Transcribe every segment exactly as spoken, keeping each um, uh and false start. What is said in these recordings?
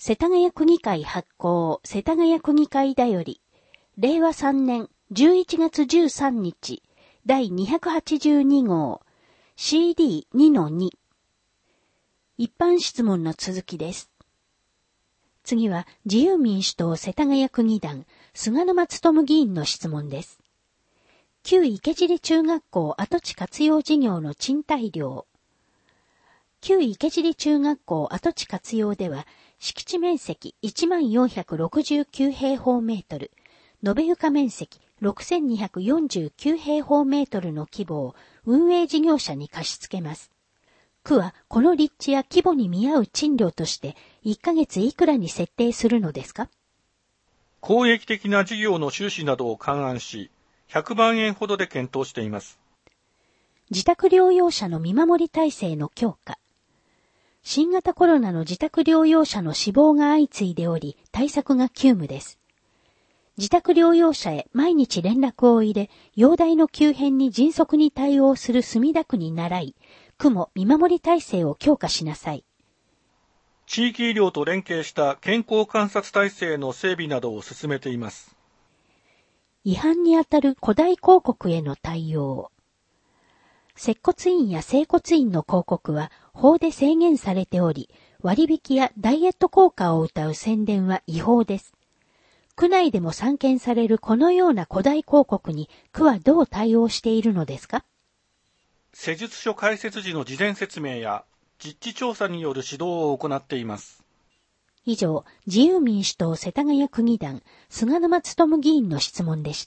世田谷区議会発行世田谷区議会だより、れいわさんねんじゅういちがつじゅうさんにちだいにひゃくはちじゅうにごう シーディーにのに 一般質問の続きです。次は自由民主党世田谷区議団菅沼勉議員の質問です。旧池尻中学校跡地活用事業の賃貸料。旧池尻中学校跡地活用では、敷地面積いちまんよんひゃくろくじゅうきゅうへいほうメートル、延べ床面積ろくせんにひゃくよんじゅうきゅうへいほうメートルの規模を運営事業者に貸し付けます。区はこの立地や規模に見合う賃料としていっかげついくらに設定するのですか？ 公益的な事業の収支などを勘案し、ひゃくまんえんほどで検討しています。 自宅療養者の見守り体制の強化。新型コロナの自宅療養者の死亡が相次いでおり、対策が急務です。自宅療養者へ毎日連絡を入れ、容体の急変に迅速に対応する墨田区に倣い、区も見守り体制を強化しなさい。 地域医療と連携した健康観察体制の整備などを進めています。 違反にあたる古代広告への対応。接骨院や整骨院の広告は法で制限されており、割引やダイエット効果を謳う宣伝は違法です。区内でも散見されるこのような古代広告に区はどう対応しているのですか？ 施術所開設時の事前説明や実地調査による指導を行っています。 以上、自由民主党世田谷区議団菅沼勉議員の質問でした。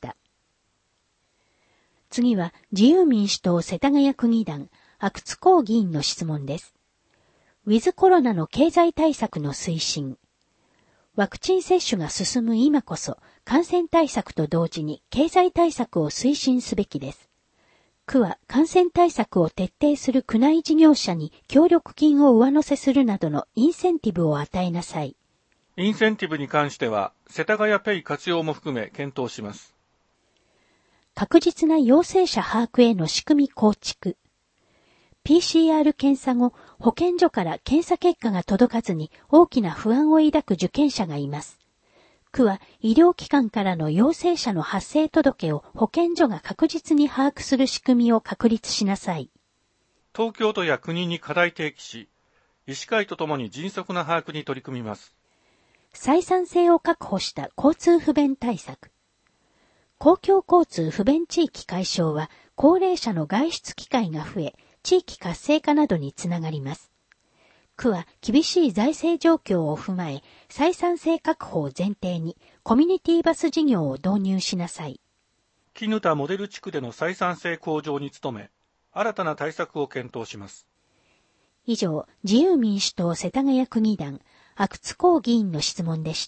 次は自由民主党世田谷区議団阿久津浩議員の質問です。ウィズコロナの経済対策の推進。ワクチン接種が進む今こそ感染対策と同時に経済対策を推進すべきです。区は感染対策を徹底する区内事業者に協力金を上乗せするなどのインセンティブを与えなさい。 インセンティブに関しては世田谷ペイ活用も含め検討します。 確実な陽性者把握への仕組み構築。ピーシーアール 検査後、保健所から検査結果が届かずに大きな不安を抱く受験者がいます。区は医療機関からの陽性者の発生届を保健所が確実に把握する仕組みを確立しなさい。 東京都や国に課題提起し、医師会とともに迅速な把握に取り組みます。 採算性を確保した交通不便対策。公共交通不便地域解消は高齢者の外出機会が増え、地域活性化などにつながります。区は厳しい財政状況を踏まえ、採算性確保を前提にコミュニティバス事業を導入しなさい。 絹田モデル地区での採算性向上に努め、新たな対策を検討します。 以上、自由民主党世田谷区議団阿久津浩議員の質問でした。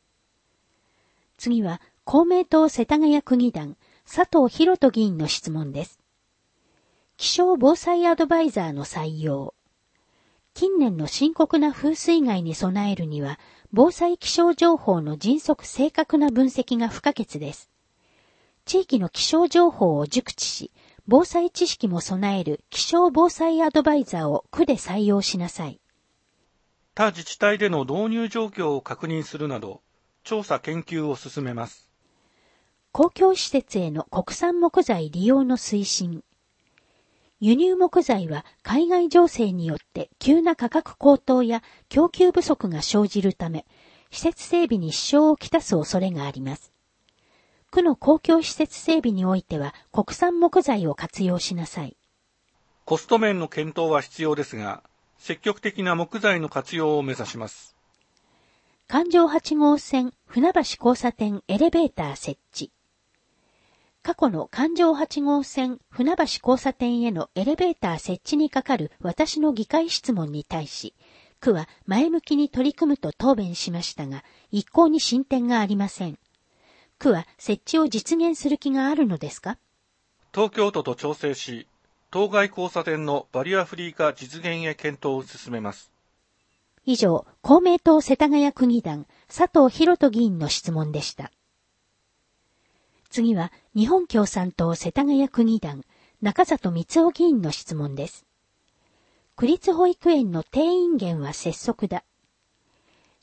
次は公明党世田谷区議団佐藤博人議員の質問です。気象防災アドバイザーの採用。近年の深刻な風水害に備えるには、防災気象情報の迅速正確な分析が不可欠です。地域の気象情報を熟知し、防災知識も備える気象防災アドバイザーを区で採用しなさい。 他自治体での導入状況を確認するなど、調査研究を進めます。 公共施設への国産木材利用の推進。輸入木材は海外情勢によって急な価格高騰や供給不足が生じるため、施設整備に支障をきたす恐れがあります。区の公共施設整備においては国産木材を活用しなさい。 コスト面の検討は必要ですが、積極的な木材の活用を目指します。 環状はちごうせん船橋交差点エレベーター設置。過去の環状はちごうせん船橋交差点へのエレベーター設置にかかる私の議会質問に対し、区は前向きに取り組むと答弁しましたが、一向に進展がありません。区は設置を実現する気があるのですか？ 東京都と調整し、当該交差点のバリアフリー化実現へ検討を進めます。 以上、公明党世田谷区議団佐藤博人議員の質問でした。次は日本共産党世田谷区議団中里光夫議員の質問です。区立保育園の定員減は拙速だ。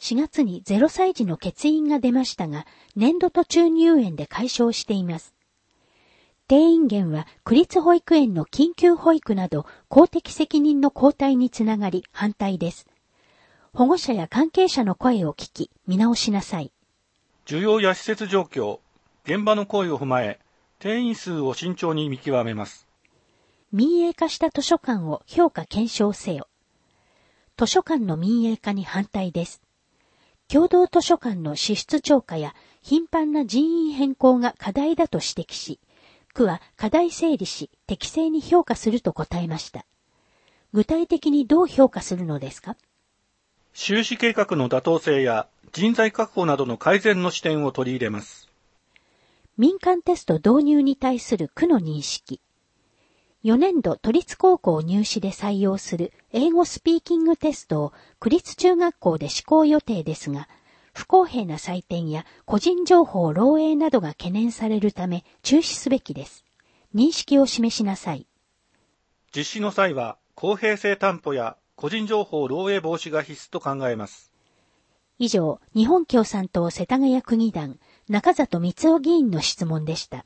しがつにゼロさい児の欠員が出ましたが、年度途中入園で解消しています。定員減は区立保育園の緊急保育など公的責任の交代につながり反対です。保護者や関係者の声を聞き、見直しなさい。 需要や施設状況、現場の声を踏まえ、定員数を慎重に見極めます。 民営化した図書館を評価検証せよ。図書館の民営化に反対です。共同図書館の支出超過や頻繁な人員変更が課題だと指摘し、区は課題整理し適正に評価すると答えました。具体的にどう評価するのですか？ 収支計画の妥当性や人材確保などの改善の視点を取り入れます。 民間テスト導入に対する区の認識。よねんど都立高校入試で採用する英語スピーキングテストを区立中学校で施行予定ですが、不公平な採点や個人情報漏洩などが懸念されるため中止すべきです。認識を示しなさい。 実施の際は公平性担保や個人情報漏洩防止が必須と考えます。 以上、日本共産党世田谷区議団中里光雄議員の質問でした。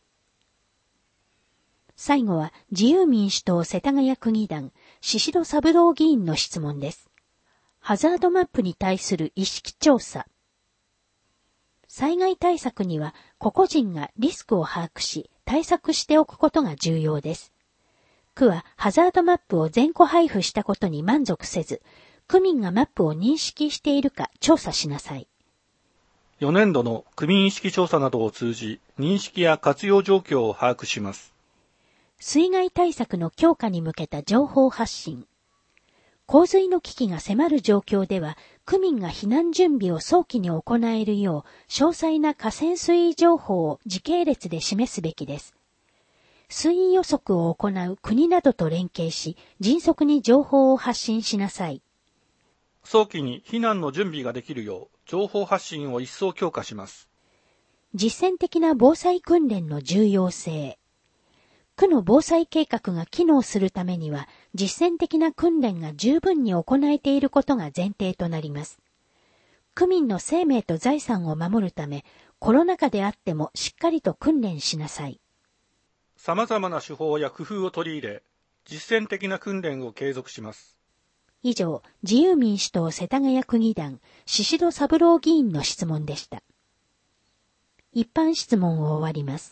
最後は自由民主党世田谷区議団宍戸三郎議員の質問です。ハザードマップに対する意識調査。災害対策には個々人がリスクを把握し対策しておくことが重要です。区はハザードマップを全戸配布したことに満足せず、区民がマップを認識しているか調査しなさい。 よねんどの区民意識調査などを通じ、認識や活用状況を把握します。 水害対策の強化に向けた情報発信。洪水の危機が迫る状況では、区民が避難準備を早期に行えるよう、詳細な河川水位情報を時系列で示すべきです。水位予測を行う国などと連携し、迅速に情報を発信しなさい。 早期に避難の準備ができるよう、情報発信を一層強化します。 実践的な防災訓練の重要性。区の防災計画が機能するためには、実践的な訓練が十分に行えていることが前提となります。区民の生命と財産を守るため、コロナ禍であってもしっかりと訓練しなさい。 様々な手法や工夫を取り入れ、実践的な訓練を継続します。 以上、自由民主党世田谷区議団、宍戸三郎議員の質問でした。一般質問を終わります。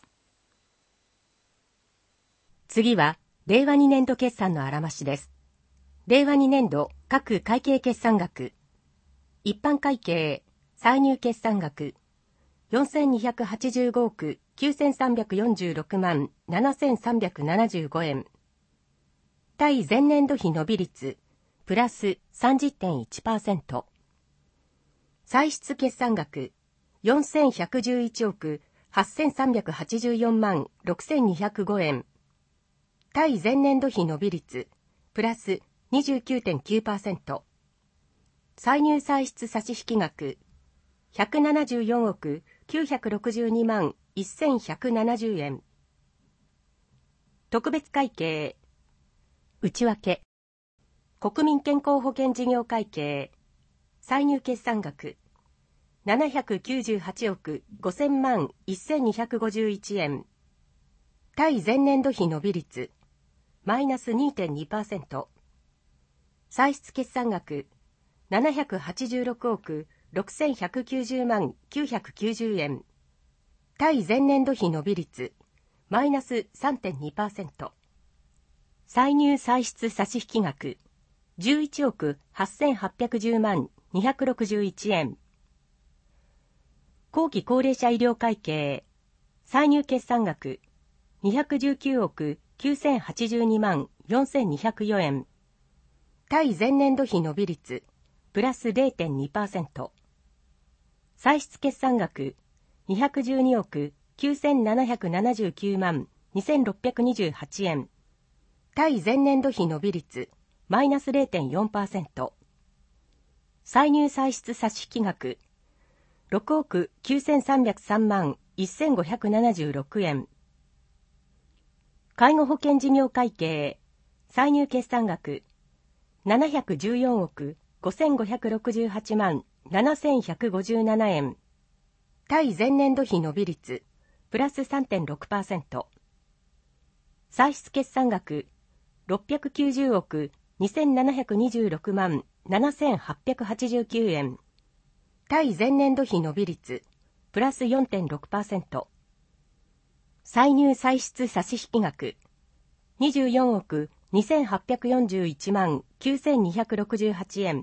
次は、れいわにねんど決算のあらましです。れいわにねんど各会計決算額。一般会計、歳入決算額、よんせんにひゃくはちじゅうごおくきゅうせんさんびゃくよんじゅうろくまんななせんさんびゃくななじゅうごえん。対前年度比伸び率、プラス さんじゅってんいちパーセント。歳出決算額、よんせんひゃくじゅういちおくはっせんさんびゃくはちじゅうよんまんろくせんにひゃくごえん。対前年度比伸び率、プラス にじゅうきゅうてんきゅうパーセント。歳入歳出差引額、ひゃくななじゅうよんおくきゅうひゃくろくじゅうにまんせんひゃくななじゅうえん。特別会計、内訳、国民健康保険事業会計、歳入決算額、ななひゃくきゅうじゅうはちおくごせんまんせんにひゃくごじゅういちえん。対前年度比伸び率、マイナス にてんにパーセント。歳出決算額、ななひゃくはちじゅうろくおくろくせんひゃくきゅうじゅうまんきゅうひゃくきゅうじゅうえん。対前年度比伸び率、マイナス さんてんにパーセント。歳入歳出差引額、じゅういちおくはっせんはっぴゃくじゅうまんにひゃくろくじゅういちえん。後期高齢者医療会計、歳入決算額、にひゃくじゅうきゅうおくきゅうせんはちじゅうにまんよんせんにひゃくよえん。対前年度比伸び率、プラス れいてんにパーセント。歳出決算額、にひゃくじゅうにおくきゅうせんななひゃくななじゅうきゅうまんにせんろっぴゃくにじゅうはちえん。対前年度比伸び率、マイナス れいてんよんパーセント。歳入歳出差引額、ろくおくきゅうせんさんびゃくさんまんせんごひゃくななじゅうろくえん。介護保険事業会計、歳入決算額、ななひゃくじゅうよんおくごせんごひゃくろくじゅうはちまんななせんひゃくごじゅうななえん。対前年度比伸び率プラス さんてんろくパーセント。歳出決算額ろっぴゃくきゅうじゅうおくにせんななひゃくにじゅうろくまんななせんはっぴゃくはちじゅうきゅうえん。対前年度比伸び率プラス よんてんろくパーセント。歳入歳出差引額にじゅうよんおくにせんはっぴゃくよんじゅういちまんきゅうせんにひゃくろくじゅうはちえん。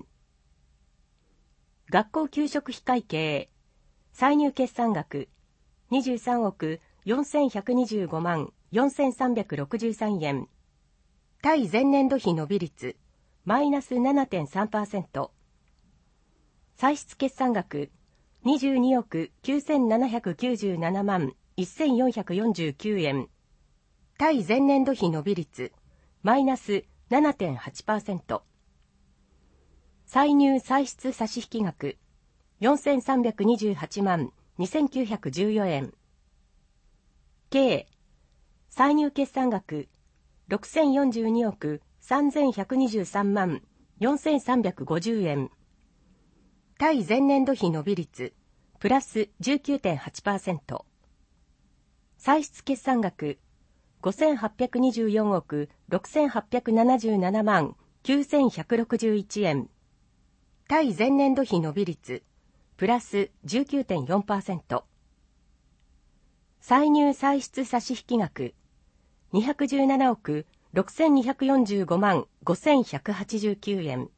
学校給食費会計歳入決算額にじゅうさんおくよんせんひゃくにじゅうごまんよんせんさんびゃくろくじゅうさんえん。対前年度比伸び率マイナス ななてんさんパーセント。歳出決算額にじゅうにおくきゅうせんななひゃくきゅうじゅうななまんせんよんひゃくよんじゅうきゅうえん。対前年度比伸び率マイナス ななてんはちパーセント。歳入歳出差引額よんせんさんびゃくにじゅうはちまんにせんきゅうひゃくじゅうよんえん。計歳入決算額ろくせんよんじゅうにおくさんぜんひゃくにじゅうさんまんよんせんさんびゃくごじゅうえん。対前年度比伸び率プラス じゅうきゅうてんはちパーセント。歳出決算額ごせんはっぴゃくにじゅうよんおくろくせんはっぴゃくななじゅうななまんきゅうせんひゃくろくじゅういちえん。対前年度比伸び率プラス じゅうきゅうてんよんパーセント。歳入歳出差引額にひゃくじゅうななおくろくせんにひゃくよんじゅうごまんごせんひゃくはちじゅうきゅうえん。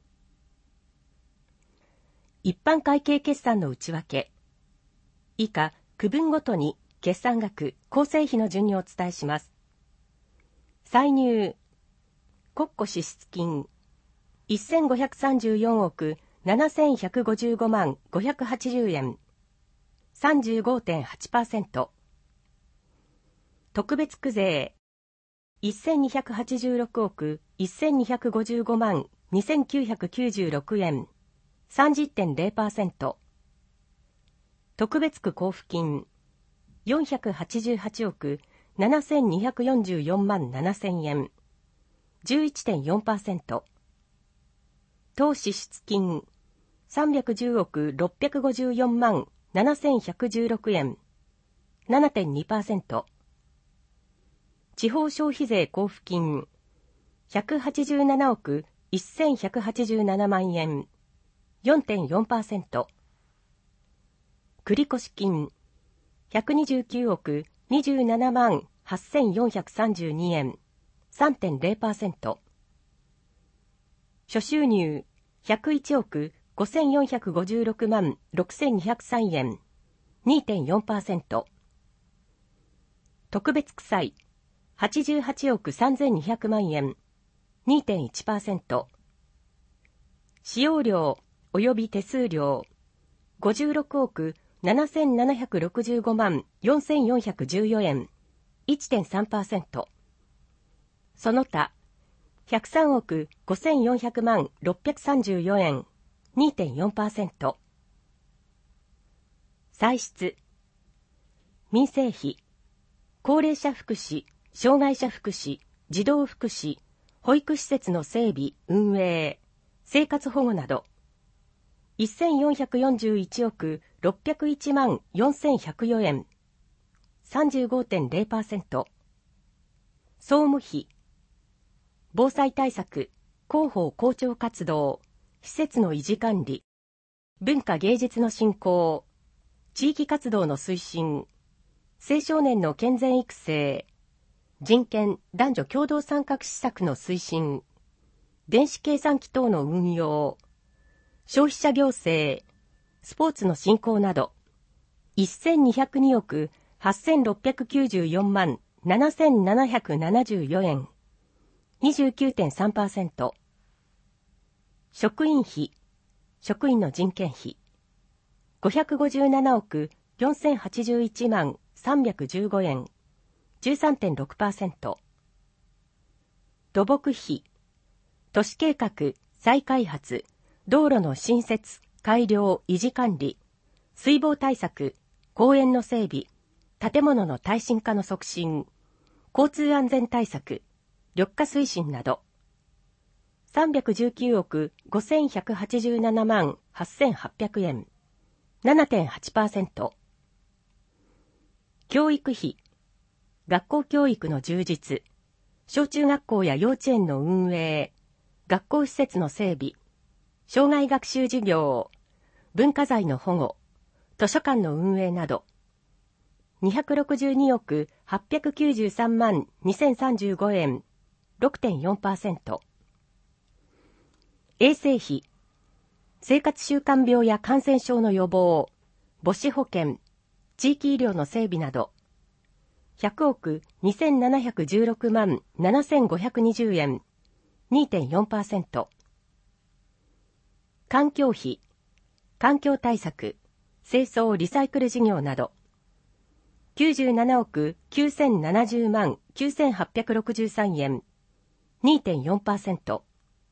一般会計決算の内訳。以下、区分ごとに決算額、構成比の順にお伝えします。歳入、国庫支出金、せんごひゃくさんじゅうよんおくななせんひゃくごじゅうごまんごひゃくはちじゅうえん、さんじゅうごてんはちパーセント。特別区税、せんにひゃくはちじゅうろくおくせんにひゃくごじゅうごまんにせんきゅうひゃくきゅうじゅうろくえん、さんじゅうてんれいパーセント。特別区交付金、よんひゃくはちじゅうはちおくななせんにひゃくよんじゅうよんまんななせんえん、じゅういちてんよんパーセント。当支出金、さんびゃくじゅうおくろっぴゃくごじゅうよんまんななせんひゃくじゅうろくえん、ななてんにパーセント。地方消費税交付金、ひゃくはちじゅうななおくせんひゃくはちじゅうななまんえん、よんてんよんパーセント。繰越金、ひゃくにじゅうきゅうおくにじゅうななまんはっせんよんひゃくさんじゅうにえん、さんてんれいパーセント。諸収入、ひゃくいちおくごせんよんひゃくごじゅうろくまんろくせんにひゃくさんえん、にてんよんパーセント。特別区歳、はちじゅうはちおくさんぜんにひゃくまんえん、にてんいちパーセント。使用料及び手数料、ごじゅうろくおくななせんななひゃくろくじゅうごまんよんせんよんひゃくじゅうよんえん、いってんさんパーセント。その他、ひゃくさんおくごせんよんひゃくまんろっぴゃくさんじゅうよんえん、にてんよんパーセント。歳出、民生費、高齢者福祉、障害者福祉、児童福祉、保育施設の整備、運営、生活保護など、せんよんひゃくよんじゅういちおくろっぴゃくいちまんよんせんひゃくよんえん、さんじゅうごてんれいパーセント。総務費、防災対策、広報広聴活動、施設の維持管理、文化芸術の振興、地域活動の推進、青少年の健全育成、人権・男女共同参画施策の推進、電子計算機等の運用、消費者行政、スポーツの振興など、せんにひゃくにおくはっせんろっぴゃくきゅうじゅうよんまんななせんななひゃくななじゅうよんえん、にじゅうきゅうてんさんパーセント。職員費、職員の人件費、ごひゃくごじゅうななおくよんせんはちじゅういちまんさんびゃくじゅうごえん、じゅうさんてんろくパーセント。土木費、都市計画、再開発、道路の新設、改良、維持管理、水防対策、公園の整備、建物の耐震化の促進、交通安全対策、緑化推進など、 さんびゃくじゅうきゅうおくごせんひゃくはちじゅうななまんはっせんはっぴゃくえん、ななてんはちパーセント。教育費、学校教育の充実、小中学校や幼稚園の運営、学校施設の整備、障害学習事業、文化財の保護、図書館の運営など、にひゃくろくじゅうにおくはっぴゃくきゅうじゅうさんまんにせんさんじゅうごえん、ろくてんよんパーセント。衛生費、生活習慣病や感染症の予防、母子保健、地域医療の整備など、ひゃくおくにせんななひゃくじゅうろくまんななせんごひゃくにじゅうえん、にてんよんパーセント。環境費、環境対策、清掃・リサイクル事業など、きゅうじゅうななおくきゅうせんななじゅうまんきゅうせんはっぴゃくろくじゅうさんえん、にてんよんパーセント。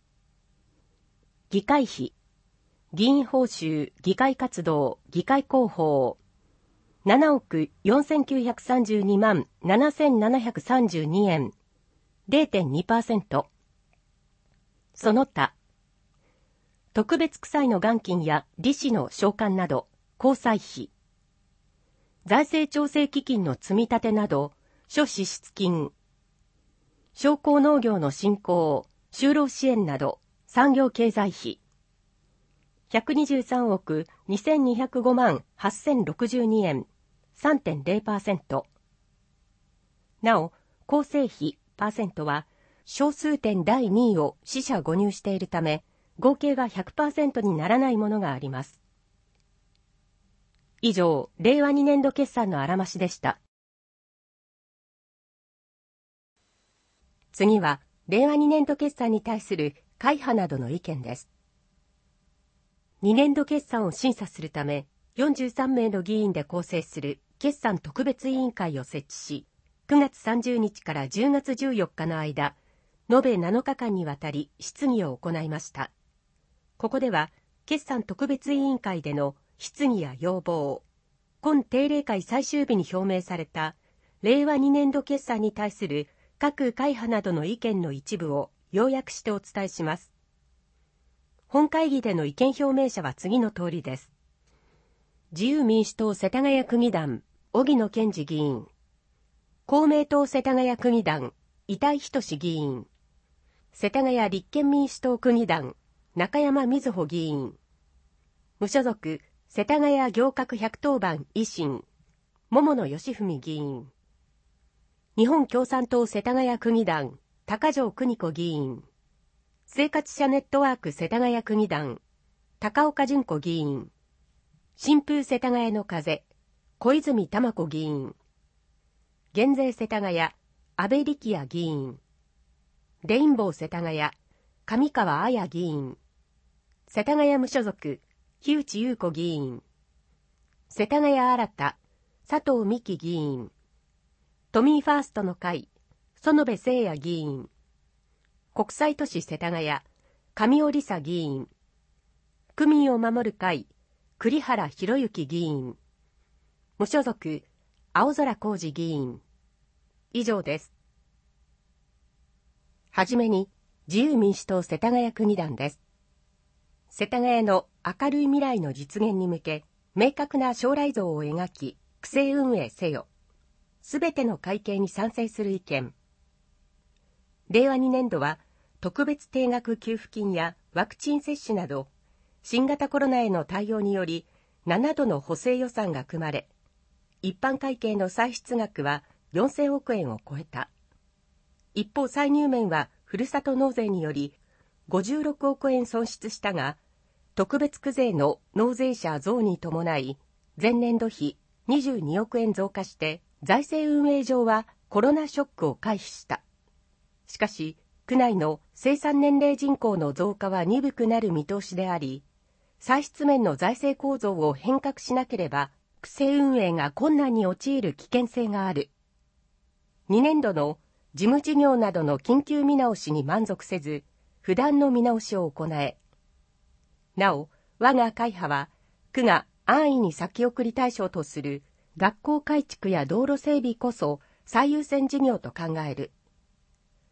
議会費、議員報酬、議会活動、議会広報、ななおくよんせんきゅうひゃくさんじゅうにまんななせんななひゃくさんじゅうにえん、れいてんにパーセント。その他、特別区歳の元金や利子の償還など、交際費、財政調整基金の積み立てなど、諸支出金、商工農業の振興、就労支援など、産業経済費、ひゃくにじゅうさんおくにせんにひゃくごまんはっせんろくじゅうにえん、さんてんれいパーセント。なお、構成費パーセントは、小数点だいにいを四捨五入しているため、合計が ひゃくパーセント にならないものがあります。以上、れいわにねんど決算のあらましでした。次は、れいわにねんど決算に対する会派などの意見です。にねんど決算を審査するため、よんじゅうさんめいの議員で構成する決算特別委員会を設置し、くがつさんじゅうにちからじゅうがつじゅうよっかの間、延べなのかかんにわたり質疑を行いました。ここでは、決算特別委員会での質疑や要望、今定例会最終日に表明されたれいわにねんど決算に対する各会派などの意見の一部を要約してお伝えします。本会議での意見表明者は次の通りです。自由民主党世田谷区議団、荻野健二議員。公明党世田谷区議団、板井仁議員。世田谷立憲民主党区議団、中山瑞穂議員。無所属、世田谷行革百当番維新、桃野義文議員。日本共産党世田谷区議団、高城邦子議員。生活者ネットワーク世田谷区議団、高岡純子議員。新風世田谷の風、小泉玉子議員。減税世田谷、安倍力也議員。レインボー世田谷、上川綾議員。世田谷無所属、木内優子議員。世田谷新た、佐藤美希議員。都民ファーストの会、園部誠也議員。国際都市世田谷、上尾梨沙議員。区民を守る会、栗原博之議員。無所属、青空浩二議員。以上です。はじめに、自由民主党世田谷区議団です。世田谷の明るい未来の実現に向け、明確な将来像を描き、区政運営せよ。すべての会計に賛成する意見。れいわにねんどは、特別定額給付金やワクチン接種など、新型コロナへの対応により、ななどの補正予算が組まれ、一般会計の歳出額はよんせんおくえんを超えた。一方、歳入面はふるさと納税によりごじゅうろくおくえん損失したが、特別区税の納税者増に伴い、前年度比にじゅうにおくえん増加して、財政運営上はコロナショックを回避した。しかし、区内の生産年齢人口の増加は鈍くなる見通しであり、歳出面の財政構造を変革しなければ、区政運営が困難に陥る危険性がある。にねんどの事務事業などの緊急見直しに満足せず、不断の見直しを行え。なお、我が会派は、区が安易に先送り対象とする学校改築や道路整備こそ最優先事業と考える。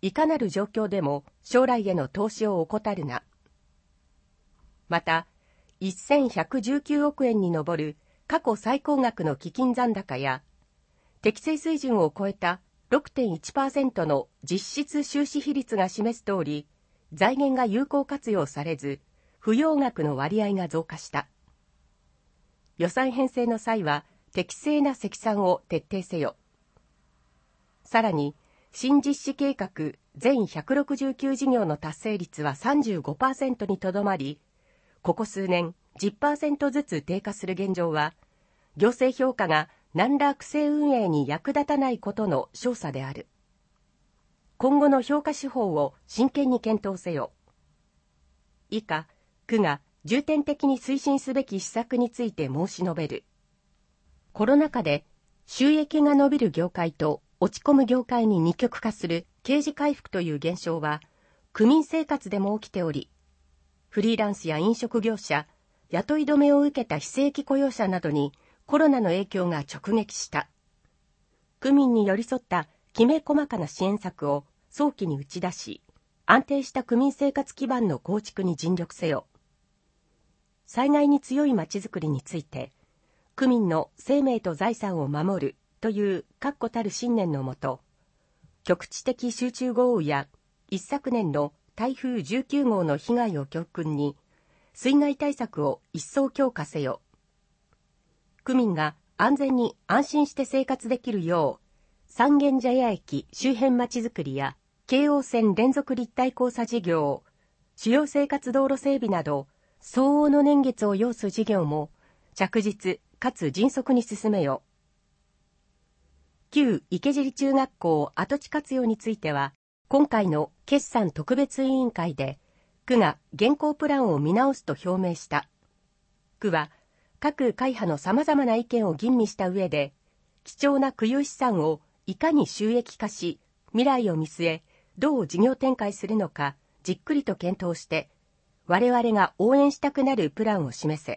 いかなる状況でも将来への投資を怠るな。また、せんひゃくじゅうきゅうおくえんに上る過去最高額の基金残高や、適正水準を超えた ろくてんいちパーセント の実質収支比率が示す通り、財源が有効活用されず、不要額の割合が増加した。予算編成の際は、適正な積算を徹底せよ。さらに、新実施計画全ひゃくろくじゅうきゅう事業の達成率は さんじゅうごパーセント にとどまり、ここ数年 じゅっパーセント ずつ低下する現状は、行政評価が何ら区政運営に役立たないことの証左である。今後の評価手法を真剣に検討せよ。以下、区が重点的に推進すべき施策について申し述べる。コロナ禍で収益が伸びる業界と落ち込む業界に二極化する経時回復という現象は、区民生活でも起きており、フリーランスや飲食業者、雇い止めを受けた非正規雇用者などにコロナの影響が直撃した。区民に寄り添ったきめ細かな支援策を早期に打ち出し、安定した区民生活基盤の構築に尽力せよ。災害に強いまちづくりについて、区民の生命と財産を守るという確固たる信念のもと、局地的集中豪雨や一昨年の台風じゅうきゅう号の被害を教訓に、水害対策を一層強化せよ。区民が安全に安心して生活できるよう、三軒茶屋駅周辺まちづくりや、京王線連続立体交差事業、主要生活道路整備など、相応の年月を要す事業も、着実かつ迅速に進めよ。旧池尻中学校跡地活用については、今回の決算特別委員会で、区が現行プランを見直すと表明した。区は、各会派の様々な意見を吟味した上で、貴重な区有資産をいかに収益化し、未来を見据え、どう事業展開するのか、じっくりと検討して、我々が応援したくなるプランを示せ。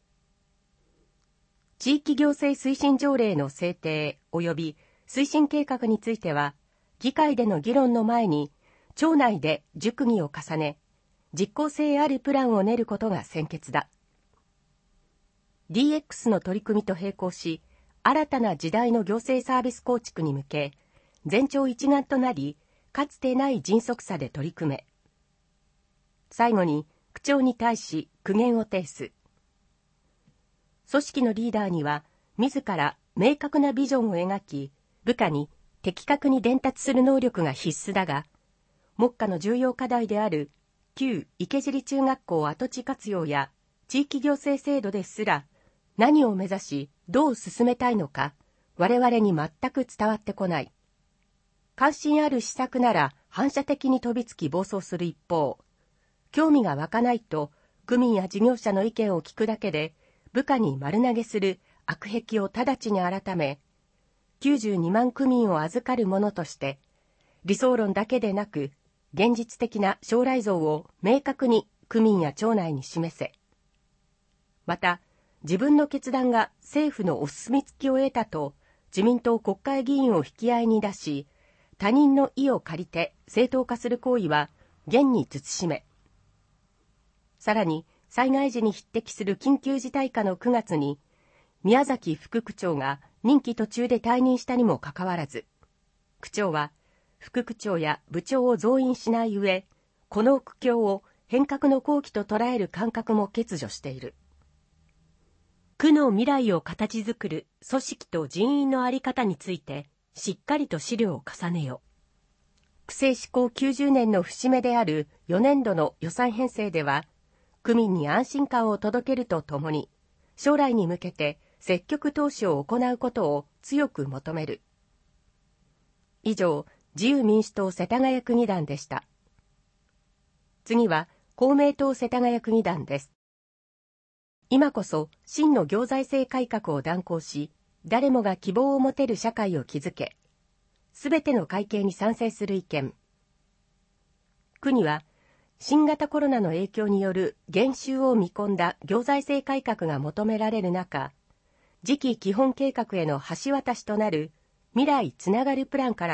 地域行政推進条例の制定及び推進計画については、議会での議論の前に、庁内で熟議を重ね、実効性あるプランを練ることが先決だ。ディーエックス の取り組みと並行し、新たな時代の行政サービス構築に向け、全庁一丸となり、かつてない迅速さで取り組め。最後に、区長に対し苦言を呈す。組織のリーダーには、自ら明確なビジョンを描き、部下に的確に伝達する能力が必須だが、目下の重要課題である旧池尻中学校跡地活用や地域行政制度ですら、何を目指しどう進めたいのか、我々に全く伝わってこない。関心ある施策なら反射的に飛びつき暴走する一方、興味が湧かないと区民や事業者の意見を聞くだけで部下に丸投げする悪癖を直ちに改め、きゅうじゅうにまん区民を預かる者として、理想論だけでなく、現実的な将来像を明確に区民や町内に示せ。また、自分の決断が政府のお墨付きを得たと、自民党国会議員を引き合いに出し、他人の意を借りて正当化する行為は厳に慎め。さらに、災害時に匹敵する緊急事態下のくがつに、宮崎副区長が任期途中で退任したにもかかわらず、区長は副区長や部長を増員しない上、この苦境を変革の好機と捉える感覚も欠如している。区の未来を形作る組織と人員の在り方について、しっかりと資料を重ねよ。区政施行きゅうじゅうねんの節目であるよねんどの予算編成では、区民に安心感を届けるとともに、将来に向けて積極投資を行うことを強く求める。以上、自由民主党世田谷区議団でした。次は公明党世田谷区議団です。今こそ真の行財政改革を断行し、誰もが希望を持てる社会を築け、すべての会計に賛成する意見。区には、新型コロナの影響による減収を見込んだ行財政改革が求められる中、次期基本計画への橋渡しとなる未来つながるプランからは、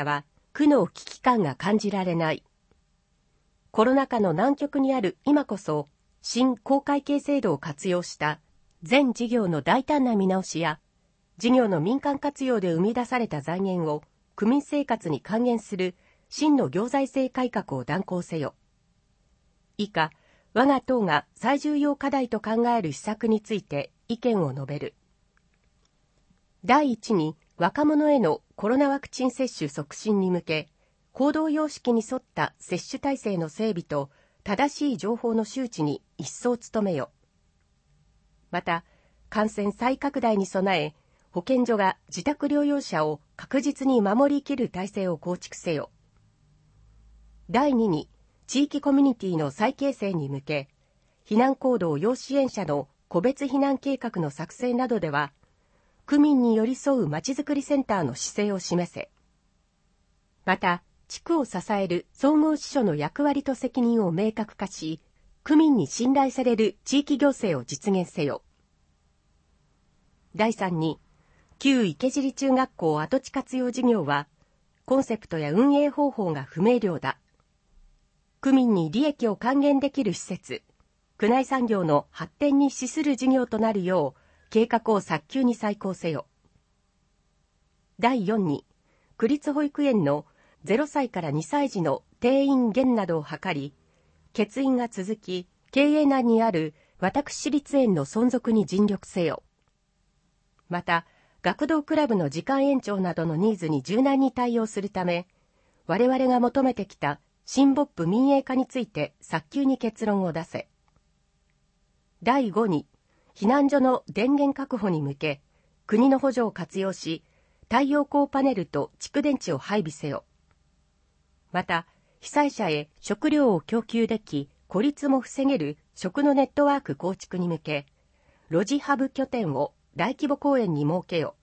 苦の危機感が感じられない。コロナ禍の難局にある今こそ、新公会計制度を活用した全事業の大胆な見直しや、事業の民間活用で生み出された財源を区民生活に還元する真の行財政改革を断行せよ。以下、我が党が最重要課題と考える施策について意見を述べる。第一に、若者へのコロナワクチン接種促進に向け、行動様式に沿った接種体制の整備と正しい情報の周知に一層努めよ。また、感染再拡大に備え、保健所が自宅療養者を確実に守りきる体制を構築せよ。第二に、地域コミュニティの再形成に向け、避難行動要支援者の個別避難計画の作成などでは、区民に寄り添うまちづくりセンターの姿勢を示せ。また、地区を支える総合支所の役割と責任を明確化し、区民に信頼される地域行政を実現せよ。第三に、旧池尻中学校跡地活用事業は、コンセプトや運営方法が不明瞭だ。区民に利益を還元できる施設、区内産業の発展に資する事業となるよう、計画を早急に再考せよ。第四に、区立保育園のゼロさいからにさい児の定員減などを図り、欠員が続き、経営難にある私私立園の存続に尽力せよ。また、学童クラブの時間延長などのニーズに柔軟に対応するため、我々が求めてきた新牧府民営化について早急に結論を出せ。第五に、避難所の電源確保に向け、国の補助を活用し、太陽光パネルと蓄電池を配備せよ。また、被災者へ食料を供給でき、孤立も防げる食のネットワーク構築に向け、ロジハブ拠点を大規模公園に設けよ。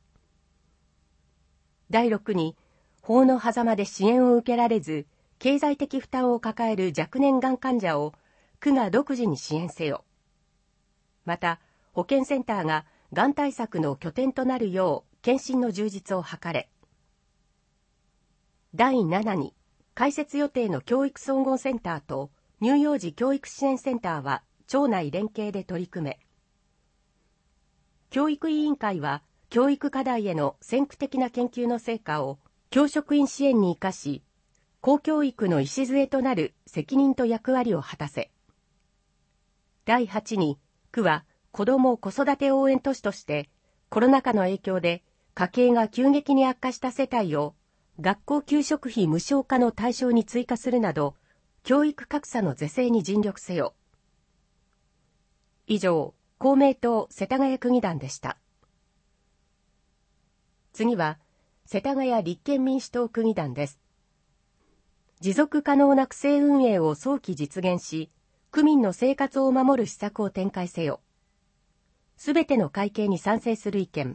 第六に、法の狭間で支援を受けられず、経済的負担を抱える若年がん患者を区が独自に支援せよ。また、保健センターががん対策の拠点となるよう検診の充実を図れ。第七に、開設予定の教育総合センターと乳幼児教育支援センターは町内連携で取り組め。教育委員会は教育課題への先駆的な研究の成果を教職員支援に生かし、公教育の礎となる責任と役割を果たせ。第八に、区は子ども子育て応援都市としてコロナ禍の影響で家計が急激に悪化した世帯を学校給食費無償化の対象に追加するなど、教育格差の是正に尽力せよ。以上、公明党世田谷区議団でした。次は、世田谷立憲民主党区議団です。持続可能な区政運営を早期実現し、区民の生活を守る施策を展開せよ。すべての会計に賛成する意見。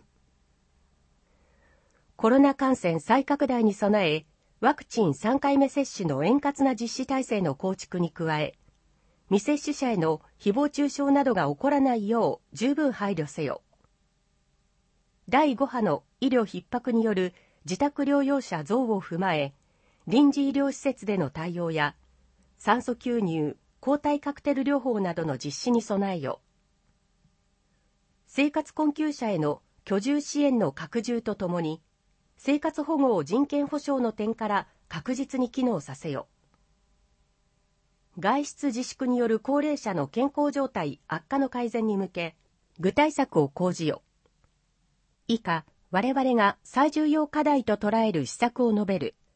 コロナ感染再拡大に備え、ワクチンさんかいめ接種の円滑な実施体制の構築に加え、未接種者への誹謗中傷などが起こらないよう十分配慮せよ。だいご波の医療逼迫による自宅療養者増を踏まえ、臨時医療施設での対応や、酸素吸入、抗体カクテル療法などの実施に備えよ。生活困窮者への居住支援の拡充とともに、生活保護を人権保障の点から確実に機能させよ。外出自粛による高齢者の健康状態悪化の改善に向け、具体策を講じよ。以下、我々が最重要課題と捉える施策を述べる。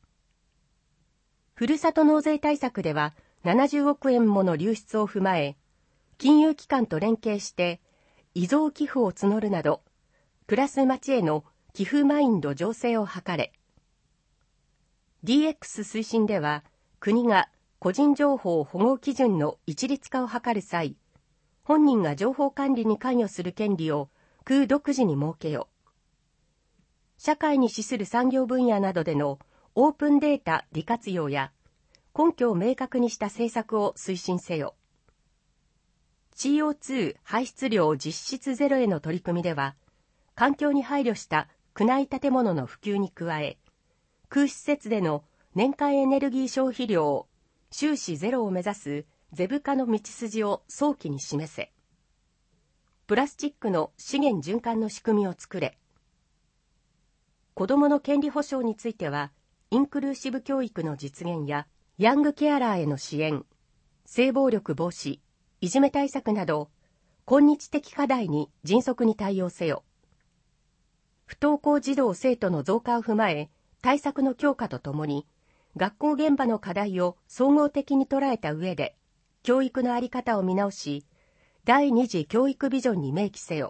ふるさと納税対策ではななじゅうおくえんもの流出を踏まえ、金融機関と連携して遺贈寄付を募るなど、暮らす町への寄付マインド醸成を図れ。ディーエックス 推進では、国が個人情報保護基準の一律化を図る際、本人が情報管理に関与する権利を区独自に設けよ。社会に資する産業分野などでのオープンデータ利活用や、根拠を明確にした政策を推進せよ。シーオーツー 排出量実質ゼロへの取り組みでは、環境に配慮した区内建物の普及に加え、 空施設での年間エネルギー消費量収支ゼロを目指すゼブ化の道筋を早期に示せ。プラスチックの資源循環の仕組みを作れ。子どもの権利保障については、インクルーシブ教育の実現や、ヤングケアラーへの支援、性暴力防止、いじめ対策など、今日的課題に迅速に対応せよ。不登校児童生徒の増加を踏まえ、対策の強化とともに、学校現場の課題を総合的に捉えた上で、教育の在り方を見直し、第二次教育ビジョンに明記せよ。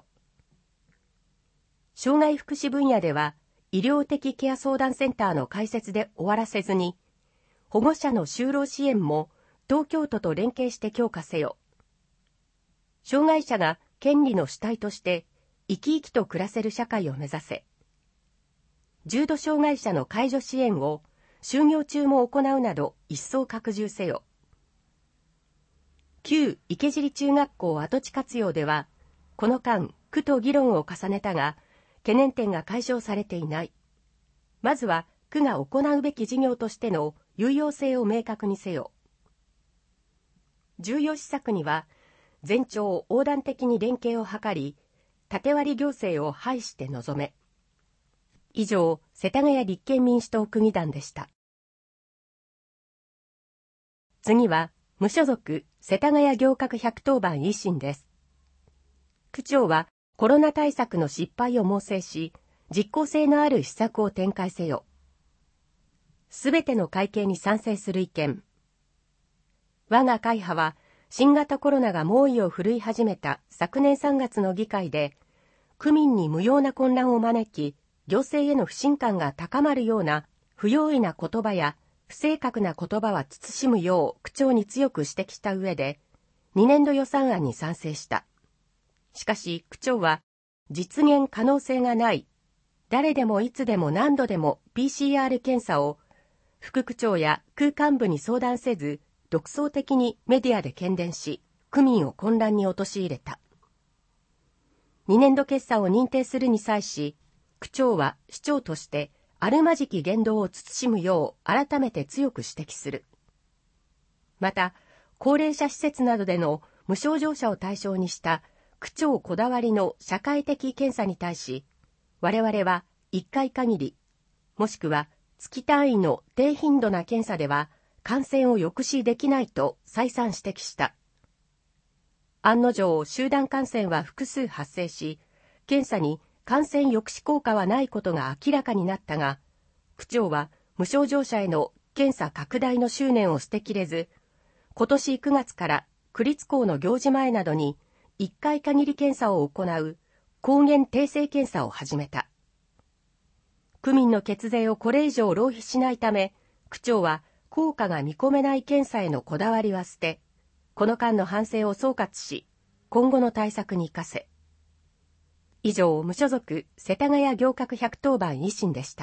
障害福祉分野では、医療的ケア相談センターの開設で終わらせずに、保護者の就労支援も東京都と連携して強化せよ。障害者が権利の主体として生き生きと暮らせる社会を目指せ。重度障害者の介助支援を就業中も行うなど一層拡充せよ。旧池尻中学校跡地活用では、この間、区と議論を重ねたが、懸念点が解消されていない。まずは、区が行うべき事業としての有用性を明確にせよ。重要施策には、全庁横断的に連携を図り、縦割り行政を排して臨め。以上、世田谷立憲民主党区議団でした。次は、無所属世田谷行革百当番維新です。区長はコロナ対策の失敗を猛省し、実効性のある施策を展開せよ。すべての会計に賛成する意見。我が会派は、新型コロナが猛威を振るい始めた昨年さんがつの議会で、区民に無用な混乱を招き、行政への不信感が高まるような不用意な言葉や不正確な言葉は慎むよう区長に強く指摘した上で、にねんど予算案に賛成した。しかし区長は、実現可能性がない、誰でもいつでも何度でも ピーシーアール 検査を副区長や区幹部に相談せず、独創的にメディアで喧伝し、区民を混乱に陥れた。にねんど決算を認定するに際し、区長は市長としてあるまじき言動を慎むよう改めて強く指摘する。また、高齢者施設などでの無症状者を対象にした区長こだわりの社会的検査に対し、我々はいっかい限り、もしくは月単位の低頻度な検査では感染を抑止できないと再三指摘した。案の定、集団感染は複数発生し、検査に感染抑止効果はないことが明らかになったが、区長は無症状者への検査拡大の執念を捨てきれず、今年くがつから区立校の行事前などにいっかい限り検査を行う抗原定性検査を始めた。区民の血税をこれ以上浪費しないため、区長は効果が見込めない検査へのこだわりは捨て、この間の反省を総括し、今後の対策に生かせ。以上、無所属世田谷行革百当番維新でした。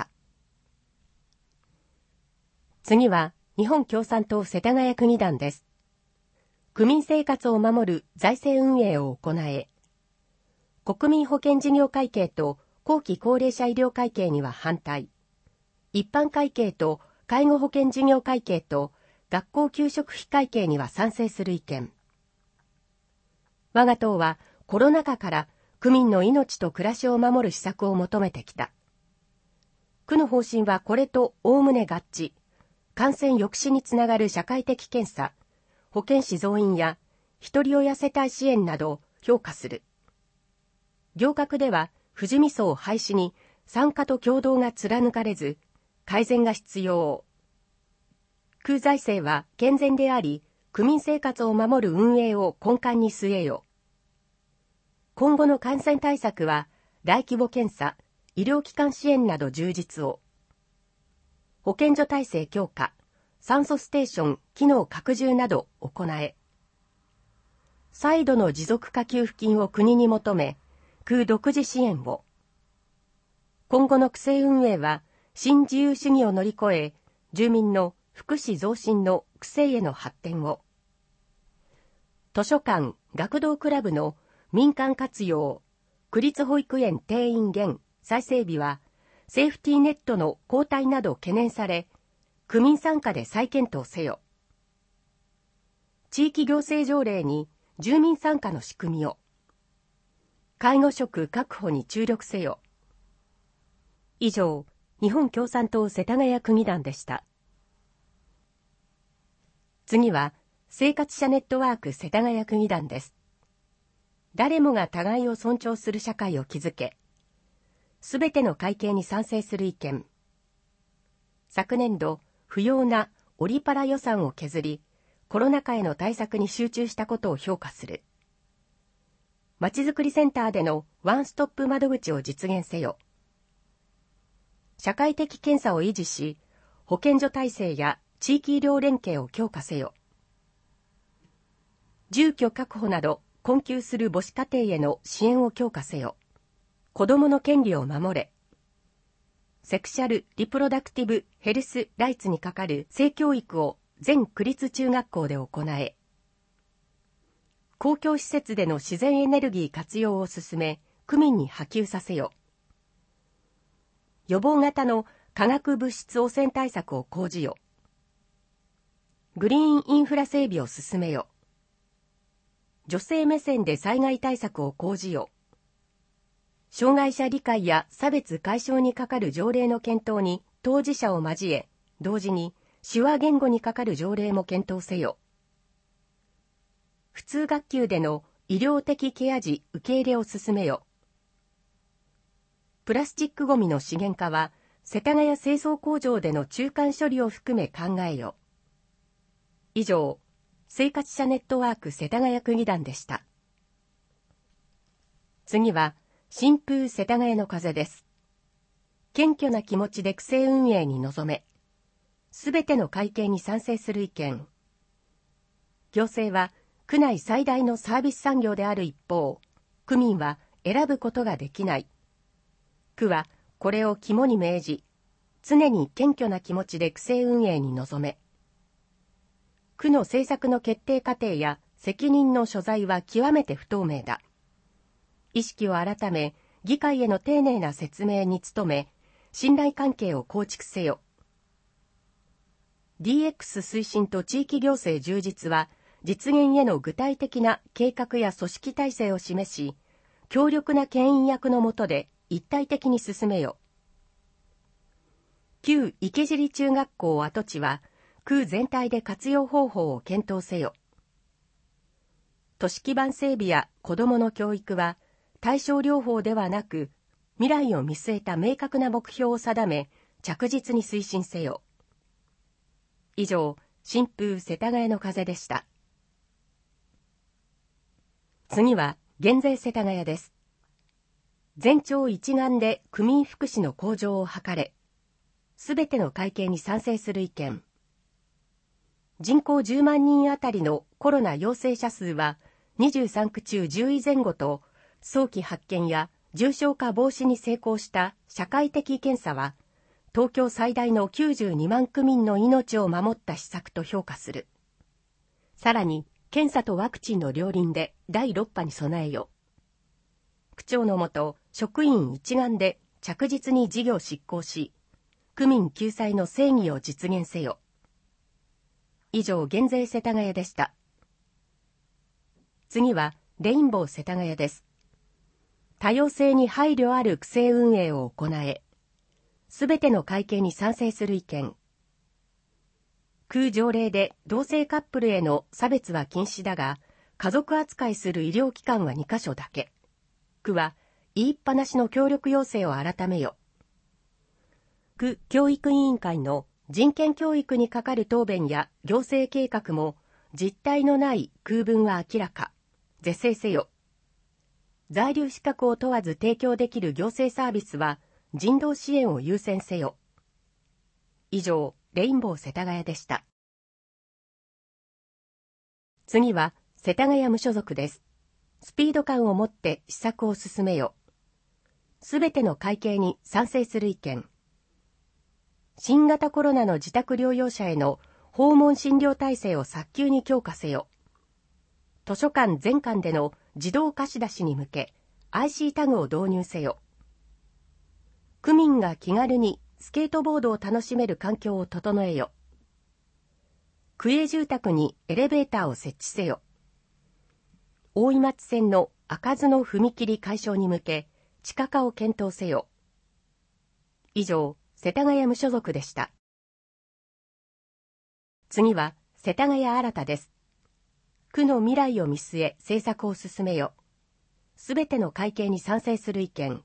次は、日本共産党世田谷区議団です。区民生活を守る財政運営を行え。国民保険事業会計と後期高齢者医療会計には反対。一般会計と介護保険事業会計と学校給食費会計には賛成する意見。我が党はコロナ禍から区民の命と暮らしを守る施策を求めてきた。区の方針はこれとおおむね合致。感染抑止につながる社会的検査、保健師増員や一人親世帯支援などを評価する。行革では富士見荘廃止に参加と協働が貫かれず、改善が必要。区財政は健全であり、区民生活を守る運営を根幹に据えよ。今後の感染対策は、大規模検査、医療機関支援など充実を。保健所体制強化、酸素ステーション機能拡充など行え。再度の持続化給付金を国に求め、区独自支援を。今後の区政運営は、新自由主義を乗り越え、住民の福祉増進の区政への発展を。図書館、学童クラブの民間活用、区立保育園定員減、再整備は、 セーフティーネットの後退など懸念され、区民参加で再検討せよ。地域行政条例に住民参加の仕組みを。介護職確保に注力せよ。以上、日本共産党世田谷区議団でした。次は、生活者ネットワーク世田谷区議団です。誰もが互いを尊重する社会を築け、すべての会計に賛成する意見。昨年度、不要なオリパラ予算を削り、コロナ禍への対策に集中したことを評価する。まちづくりセンターでのワンストップ窓口を実現せよ。社会的検査を維持し、保健所体制や地域医療連携を強化せよ。住居確保など困窮する母子家庭への支援を強化せよ。子どもの権利を守れ。セクシャル・リプロダクティブ・ヘルス・ライツに係る性教育を全区立中学校で行え。公共施設での自然エネルギー活用を進め、区民に波及させよ。予防型の化学物質汚染対策を講じよ。グリーンインフラ整備を進めよ。女性目線で災害対策を講じよ。障害者理解や差別解消に係る条例の検討に当事者を交え、同時に手話言語に係る条例も検討せよ。普通学級での医療的ケア児受け入れを進めよ。プラスチックごみの資源化は、世田谷清掃工場での中間処理を含め考えよ。以上、生活者ネットワーク世田谷区議団でした。次は、新風世田谷の風です。謙虚な気持ちで区政運営に臨め、すべての会計に賛成する意見。行政は、区内最大のサービス産業である一方、区民は選ぶことができない。区はこれを肝に銘じ、常に謙虚な気持ちで区政運営に臨め。区の政策の決定過程や責任の所在は極めて不透明だ。意識を改め、議会への丁寧な説明に努め、信頼関係を構築せよ。ディーエックス 推進と地域行政充実は、実現への具体的な計画や組織体制を示し、強力な牽引役の下で一体的に進めよ。旧池尻中学校跡地は、区全体で活用方法を検討せよ。都市基盤整備や子どもの教育は、対症療法ではなく、未来を見据えた明確な目標を定め、着実に推進せよ。以上、新風世田谷の風でした。次は、減税世田谷です。全庁一丸で区民福祉の向上を図れ、すべての会計に賛成する意見。人口じゅうまんにんあたりのコロナ陽性者数はにじゅうさんく中じゅうい前後と、早期発見や重症化防止に成功した社会的検査は、東京最大のきゅうじゅうにまん区民の命を守った施策と評価する。さらに、検査とワクチンの両輪でだいろく波に備えよ。区長のもと、職員一丸で着実に事業執行し、区民救済の正義を実現せよ。以上、減税世田谷でした。次は、レインボー世田谷です。多様性に配慮ある区政運営を行え、すべての会計に賛成する意見。区条例で同性カップルへの差別は禁止だが、家族扱いする医療機関はにカ所だけ。区は言いっぱなしの協力要請を改めよ。区教育委員会の人権教育に係る答弁や行政計画も実態のない空文は明らか。是正せよ。在留資格を問わず提供できる行政サービスは人道支援を優先せよ。以上、レインボー世田谷でした。次は、世田谷無所属です。スピード感を持って施策を進めよ。すべての会計に賛成する意見。新型コロナの自宅療養者への訪問診療体制を早急に強化せよ。図書館全館での自動貸し出しに向け、アイシー タグを導入せよ。 区民が気軽にスケートボードを楽しめる環境を整えよ。区営住宅にエレベーターを設置せよ。大井町線の開かずの踏切解消に向け、地下化を検討せよ。以上、世田谷無所属でした。次は、世田谷新です。区の未来を見据え政策を進めよ。すべての会計に賛成する意見。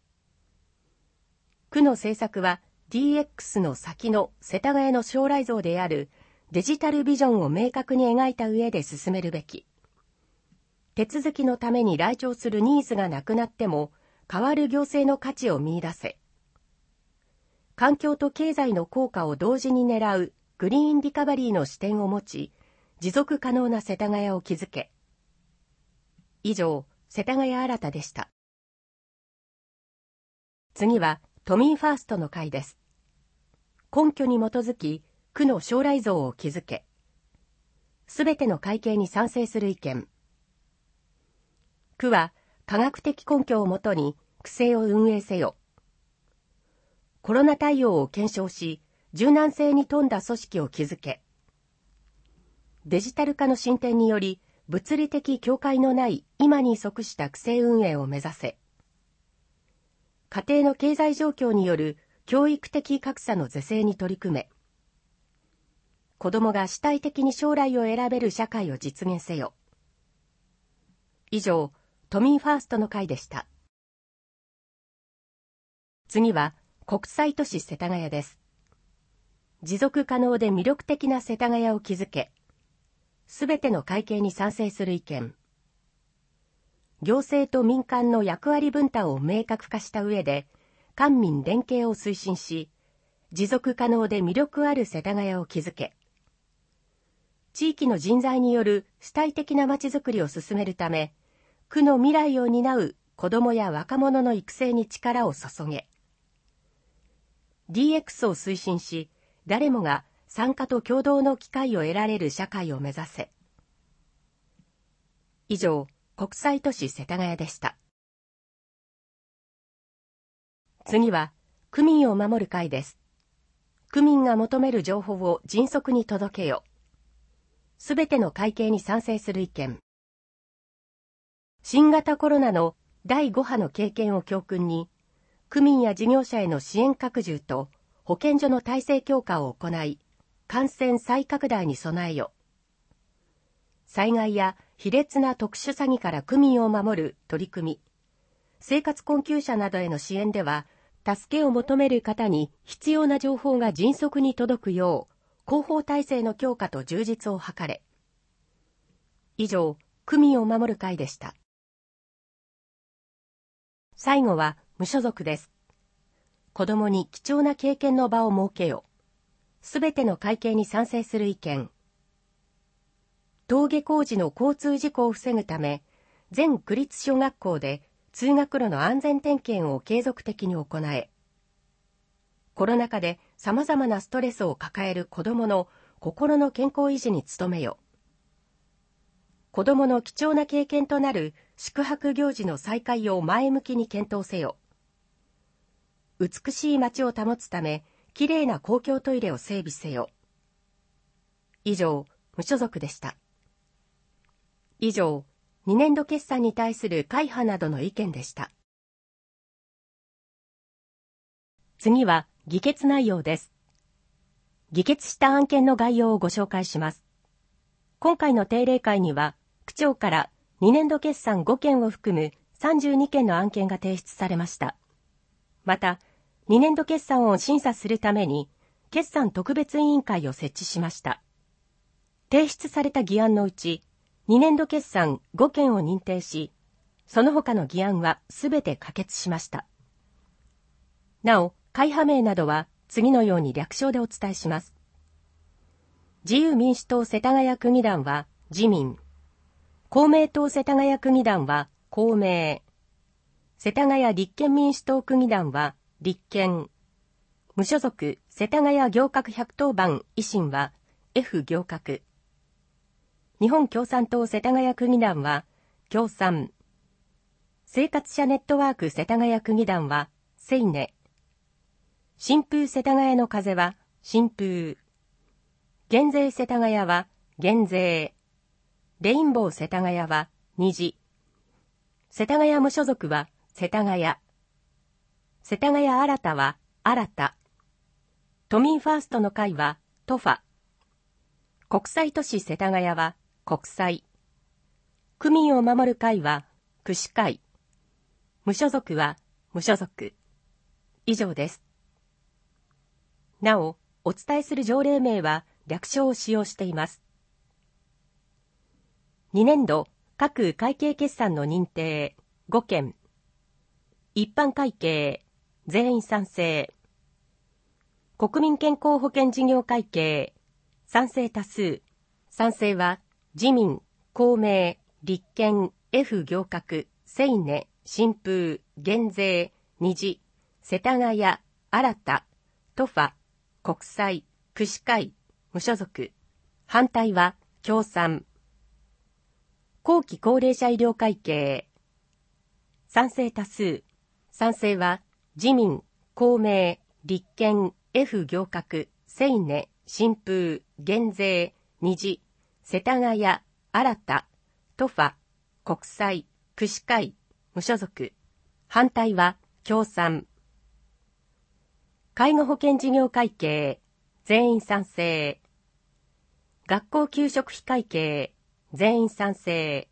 区の政策は ディーエックス の先の世田谷の将来像であるデジタルビジョンを明確に描いた上で進めるべき。手続きのために来庁するニーズがなくなっても変わる行政の価値を見出せ。環境と経済の効果を同時に狙うグリーンリカバリーの視点を持ち、持続可能な世田谷を築け。以上、世田谷新でした。次は、都民ファーストの会です。根拠に基づき、区の将来像を築け。すべての会計に賛成する意見。区は、科学的根拠をもとに、区政を運営せよ。コロナ対応を検証し、柔軟性に富んだ組織を築け。デジタル化の進展により、物理的境界のない今に即した区政運営を目指せ。家庭の経済状況による教育的格差の是正に取り組め。子どもが主体的に将来を選べる社会を実現せよ。以上、都民ファーストの会でした。次は、国際都市世田谷です。持続可能で魅力的な世田谷を築け。すべての会計に賛成する意見。行政と民間の役割分担を明確化した上で、官民連携を推進し、持続可能で魅力ある世田谷を築け。地域の人材による主体的なまちづくりを進めるため、区の未来を担う子どもや若者の育成に力を注げ。ディーエックス を推進し、誰もが参加と協働の機会を得られる社会を目指せ。以上、国際都市世田谷でした。次は、区民を守る会です。区民が求める情報を迅速に届けよ。すべての会計に賛成する意見。新型コロナのだいご波の経験を教訓に、区民や事業者への支援拡充と保健所の体制強化を行い、感染再拡大に備えよ。災害や卑劣な特殊詐欺から区民を守る取り組み、生活困窮者などへの支援では、助けを求める方に必要な情報が迅速に届くよう、広報体制の強化と充実を図れ。以上、区民を守る会でした。最後は無所属です。子どもに貴重な経験の場を設けよ。すべての会計に賛成する意見。登下校時の交通事故を防ぐため、全区立小学校で通学路の安全点検を継続的に行え。コロナ禍で様々なストレスを抱える子どもの心の健康維持に努めよ。子どもの貴重な経験となる宿泊行事の再開を前向きに検討せよ。美しい街を保つため、きれいな公共トイレを整備せよ。以上、無所属でした。以上、にねんど決算に対する会派などの意見でした。次は、議決内容です。議決した案件の概要をご紹介します。今回の定例会には、区長からにねんど決算ごけんを含むさんじゅうにけんの案件が提出されました。また、にねんど決算を審査するために、決算特別委員会を設置しました。提出された議案のうち、にねんど決算ごけんを認定し、その他の議案はすべて可決しました。なお、会派名などは次のように略称でお伝えします。自由民主党世田谷区議団は自民、公明党世田谷区議団は公明、世田谷立憲民主党区議団は立憲、無所属世田谷行革百当番維新は F 行革、日本共産党世田谷区議団は共産、生活者ネットワーク世田谷区議団はセイネ、 新風世田谷の風は新風。減税世田谷は減税。レインボー世田谷は虹。世田谷無所属は世田谷。世田谷新たは新た。都民ファーストの会はトファ。国際都市世田谷は国際。区民を守る会は区市会。無所属は無所属。以上です。なお、お伝えする条例名は略称を使用しています。にねん度各会計決算の認定ごけん。一般会計全員賛成。国民健康保険事業会計賛成多数。賛成は自民、公明、立憲、F 行革、セイネ、新風、減税、虹、世田谷、新た、トファ、国際、区市会、無所属。反対は共産。後期高齢者医療会計賛成多数。賛成は自民、公明、立憲、F 行革、セイネ、新風、減税、虹、世田谷、新た、トファ、国際、区市会、無所属。反対は共産。介護保険事業会計全員賛成。学校給食費会計全員賛成。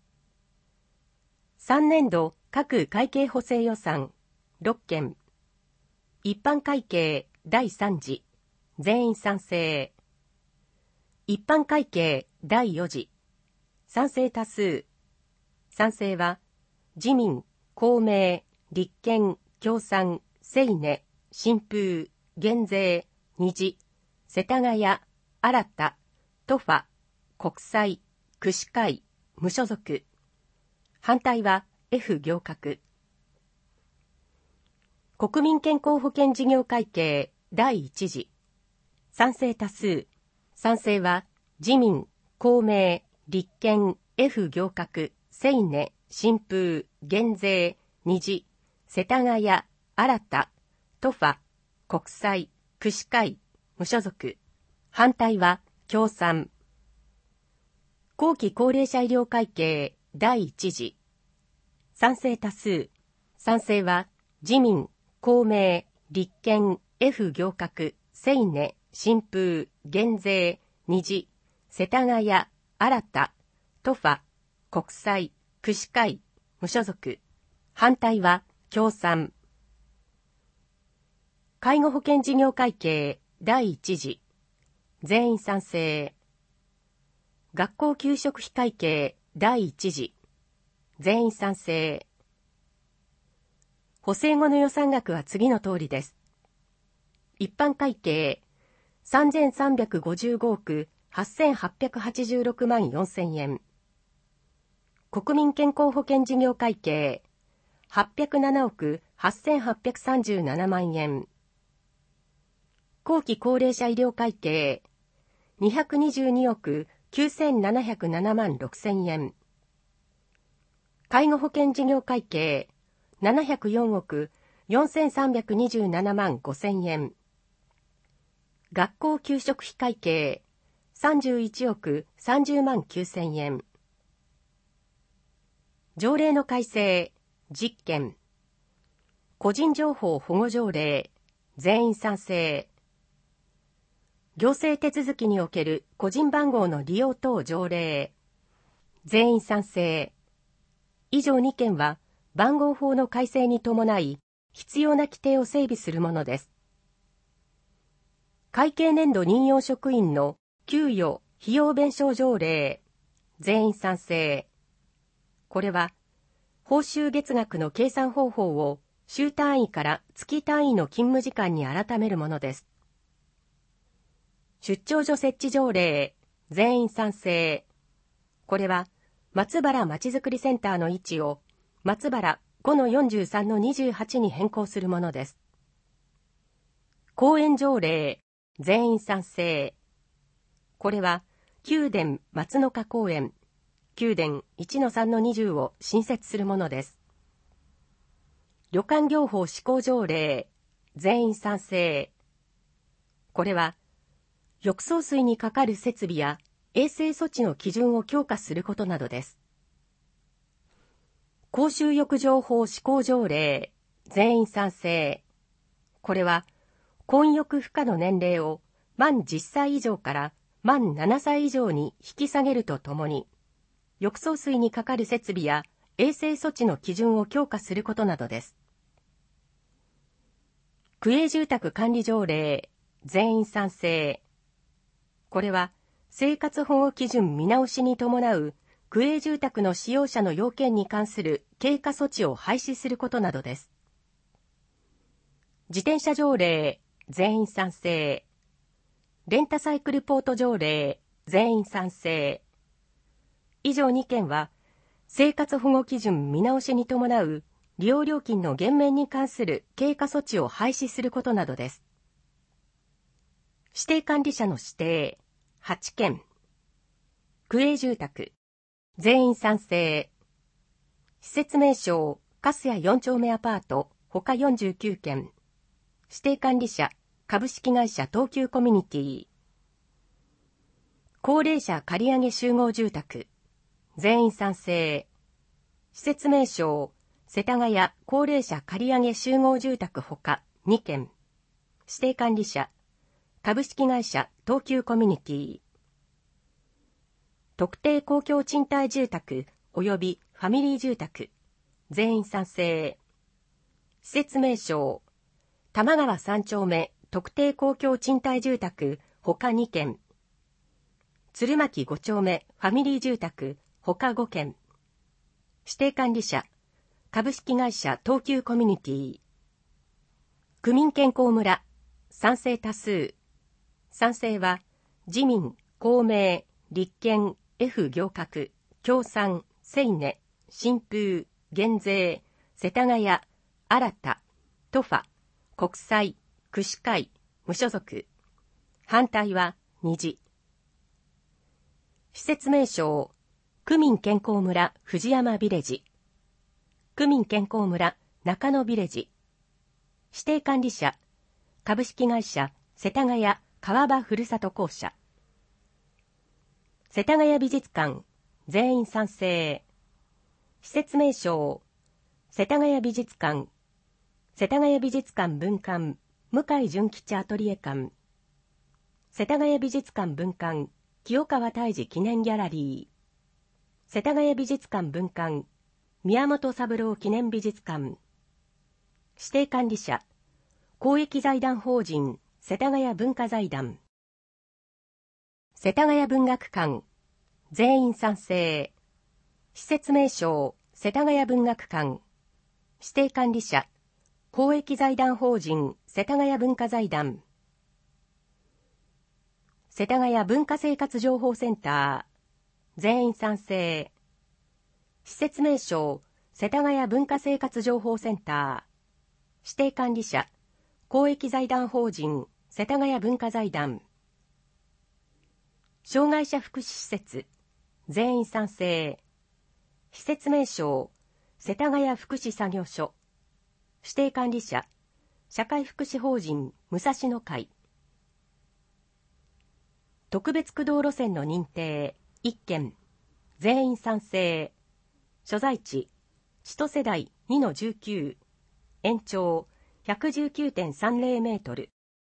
さんねん度各会計補正予算ろっけん。一般会計だいさん次全員賛成。一般会計だいよん次賛成多数。賛成は自民、公明、立憲、共産、セイネ、新風、減税、虹、世田谷、新た、トファ、国際、区市会、無所属。反対は F 行革。国民健康保険事業会計だいいち次賛成多数。賛成は自民、公明、立憲、F 行革、セイネ、新風、減税、虹、世田谷、新た、トファ、国際、区市会、無所属。反対は共産。後期高齢者医療会計だいいち次賛成多数。賛成は自民、公明、立憲、F 行革、セイネ、新風、減税、虹、世田谷、新た、トファ、国際、区市会、無所属。反対は共産。介護保険事業会計だいいち次全員賛成。学校給食費会計だいいち次全員賛成。補正後の予算額は次の通りです。一般会計さんぜんさんびゃくごじゅうごおくはっせんはっぴゃくはちじゅうろくまんよんせんえん。国民健康保険事業会計はっぴゃくななおくはっせんはっぴゃくさんじゅうななまんえん。後期高齢者医療会計にひゃくにじゅうにおくきゅうせんななひゃくななまんろくせんえん。介護保険事業会計ななひゃくよんおくよんせんさんびゃくにじゅうななまんごせんえん。学校給食費会計さんじゅういちおくさんじゅうまんきゅうせんえん。条例の改正じっけん。個人情報保護条例全員賛成。行政手続きにおける個人番号の利用等条例全員賛成。以上にけんは番号法の改正に伴い必要な規定を整備するものです。会計年度任用職員の給与・費用弁償条例全員賛成。これは報酬月額の計算方法を週単位から月単位の勤務時間に改めるものです。出張所設置条例全員賛成。これは松原まちづくりセンターの位置を松原 ごのよんじゅうさんのにじゅうはち に変更するものです。公園条例全員賛成。これは宮殿松の花公園宮殿 いちのさんのにじゅう を新設するものです。旅館業法施行条例全員賛成。これは、浴槽水にかかる設備や衛生措置の基準を強化することなどです。公衆浴場法施行条例、全員賛成。これは、混浴不可の年齢を満じゅっさい以上から満ななさい以上に引き下げるとともに、浴槽水にかかる設備や衛生措置の基準を強化することなどです。区営住宅管理条例、全員賛成。これは、生活保護基準見直しに伴う区営住宅の使用者の要件に関する経過措置を廃止することなどです。自転車条例、全員賛成。レンタサイクルポート条例、全員賛成。以上にけんは、生活保護基準見直しに伴う利用料金の減免に関する経過措置を廃止することなどです。指定管理者の指定、はちけん。区営住宅、全員賛成。施設名称、粕谷よん丁目アパート、他よんじゅうきゅうけん。指定管理者、株式会社東急コミュニティ。高齢者借り上げ集合住宅、全員賛成。施設名称、世田谷高齢者借り上げ集合住宅ほかにけん。指定管理者、株式会社東急コミュニティ。特定公共賃貸住宅及びファミリー住宅、全員賛成。施設名称、多摩川さん丁目特定公共賃貸住宅ほかにけん。鶴巻ご丁目ファミリー住宅ほかごけん。指定管理者、株式会社東急コミュニティ。区民健康村、賛成多数。賛成は、自民、公明、立憲、F 行革、共産、青年、新風、減税、世田谷、新た、トファ、国際、区市会、無所属。反対は、虹。施設名称、区民健康村藤山ビレッジ。区民健康村中野ビレッジ。指定管理者、株式会社世田谷川場ふるさと公社。世田谷美術館、全員賛成。施設名称、世田谷美術館、世田谷美術館分館、向井純吉アトリエ館。世田谷美術館分館、清川泰治記念ギャラリー。世田谷美術館分館、宮本三郎記念美術館。指定管理者、公益財団法人世田谷文化財団。世田谷文学館、全員賛成。施設名称、世田谷文学館。指定管理者、公益財団法人世田谷文化財団。世田谷文化生活情報センター、全員賛成。施設名称、世田谷文化生活情報センター。指定管理者、公益財団法人世田谷文化財団。障害者福祉施設、全員賛成。施設名称、世田谷福祉作業所。指定管理者、社会福祉法人武蔵野会。特別区道路線の認定、いっけん、全員賛成。所在地、千歳台 にのじゅうきゅう、延長 ひゃくじゅうきゅうてんさんぜろ メートル。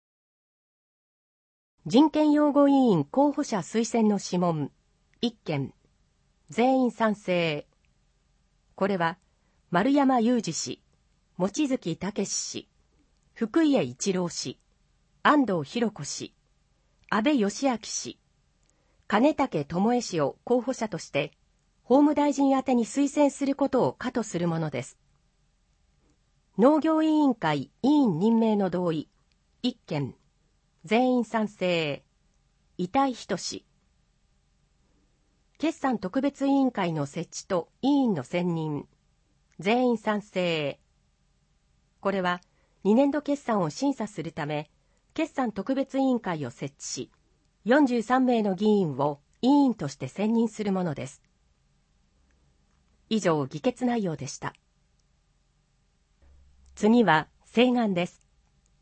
人権擁護委員候補者推薦の諮問、いっけん、全員賛成。これは、丸山裕二氏、望月武氏、福家一郎氏、安藤博子氏、安倍義明氏、金武智恵氏を候補者として、法務大臣宛てに推薦することを可とするものです。農業委員会委員任命の同意、いっけん、全員賛成。板井仁氏。決算特別委員会の設置と委員の選任、全員賛成。これは、にねんど決算を審査するため、決算特別委員会を設置し、よんじゅうさんめいの議員を委員として選任するものです。以上、議決内容でした。次は、請願です。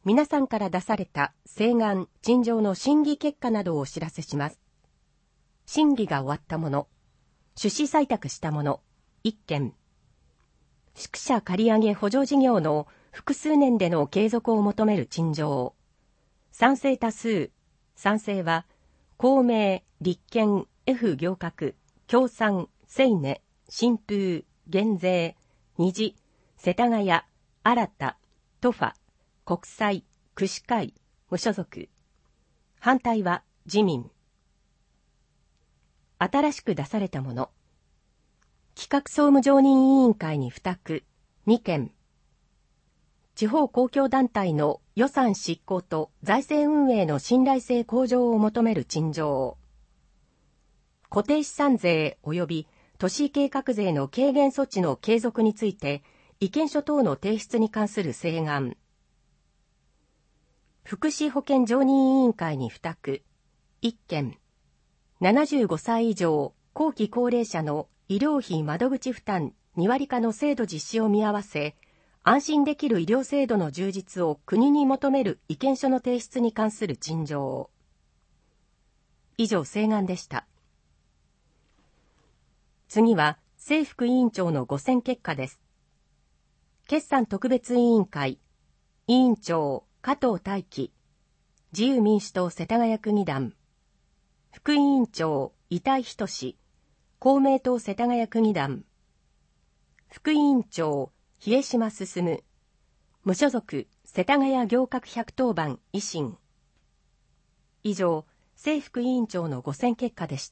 皆さんから出された請願、陳情の審議結果などをお知らせします。審議が終わったもの、趣旨採択したもの、いっけん。宿舎借り上げ補助事業の複数年での継続を求める陳情。賛成多数。賛成は、公明、立憲、F 行革、共産、青ネ、新風、減税、虹、世田谷、新た、トファ、国際、区市会、無所属。反対は自民。新しく出されたもの。企画総務常任委員会に付託、にけん。地方公共団体の予算執行と財政運営の信頼性向上を求める陳情。固定資産税及び都市計画税の軽減措置の継続について意見書等の提出に関する請願。福祉保健常任委員会に付託、いっけん。ななじゅうごさい以上後期高齢者の医療費窓口負担にわりかの制度実施を見合わせ、安心できる医療制度の充実を国に求める意見書の提出に関する陳情。以上、請願でした。次は、政副委員長のご選結果です。決算特別委員会、委員長、加藤大輝、自由民主党世田谷区議団、副委員長、伊田仁、公明党世田谷区議団、副委員長、日江島進、無所属、世田谷行革百当番維新。以上、政副委員長のご選結果でした。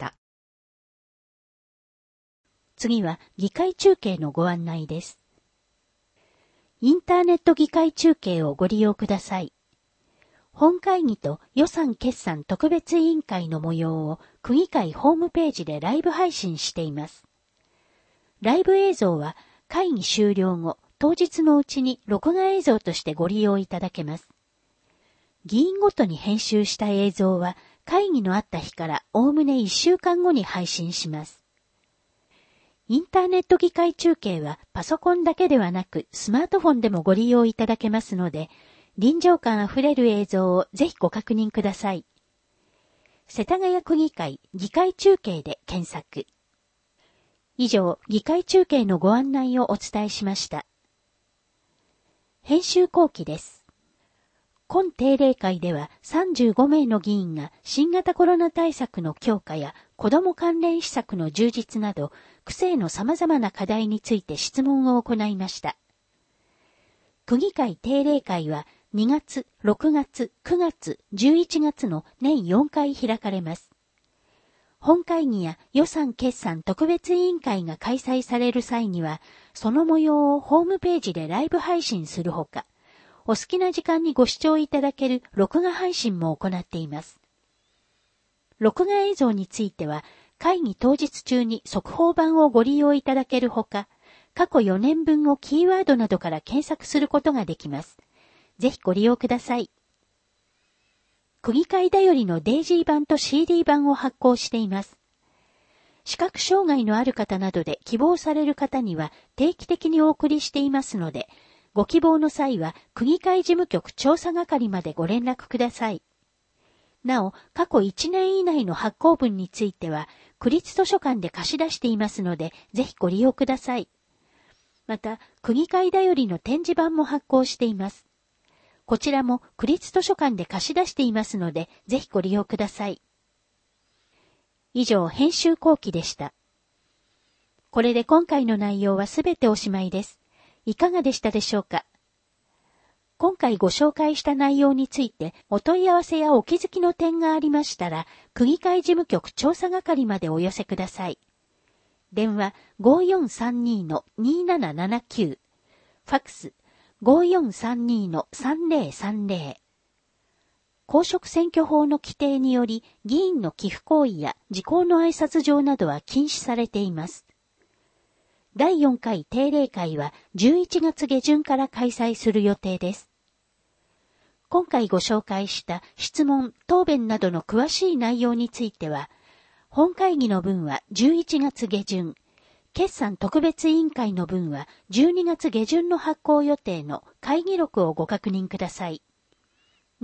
次は議会中継のご案内です。インターネット議会中継をご利用ください。本会議と予算決算特別委員会の模様を区議会ホームページでライブ配信しています。ライブ映像は会議終了後、当日のうちに録画映像としてご利用いただけます。議員ごとに編集した映像は会議のあった日からおおむねいっしゅうかんごに配信します。インターネット議会中継はパソコンだけではなくスマートフォンでもご利用いただけますので、臨場感あふれる映像をぜひご確認ください。世田谷区議会議会中継で検索。以上、議会中継のご案内をお伝えしました。編集後期です。今定例会ではさんじゅうごめいの議員が新型コロナ対策の強化や子ども関連施策の充実など、区政の様々な課題について質問を行いました。区議会定例会はにがつ、ろくがつ、くがつ、じゅういちがつの年よんかい開かれます。本会議や予算決算特別委員会が開催される際には、その模様をホームページでライブ配信するほか、お好きな時間にご視聴いただける録画配信も行っています。録画映像については、会議当日中に速報版をご利用いただけるほか、過去よねんぶんをキーワードなどから検索することができます。ぜひご利用ください。区議会だよりのデイジー版と シーディー 版を発行しています。視覚障害のある方などで希望される方には定期的にお送りしていますので、ご希望の際は区議会事務局調査係までご連絡ください。なお、過去いちねん以内の発行分については、区立図書館で貸し出していますので、ぜひご利用ください。また、区議会だよりの展示版も発行しています。こちらも区立図書館で貸し出していますので、ぜひご利用ください。以上、編集後期でした。これで今回の内容はすべておしまいです。いかがでしたでしょうか？今回ご紹介した内容についてお問い合わせやお気づきの点がありましたら、区議会事務局調査係までお寄せください。電話 ごーよんさんに のにーななななきゅう、ファックス ごーよんさんに のさんぜろさんぜろ。公職選挙法の規定により、議員の寄付行為や時効の挨拶状などは禁止されています。だいよんかい定例会はじゅういちがつげじゅんから開催する予定です。今回ご紹介した質問、答弁などの詳しい内容については、本会議の分はじゅういちがつげじゅん、決算特別委員会の分はじゅうにがつげじゅんの発行予定の会議録をご確認ください。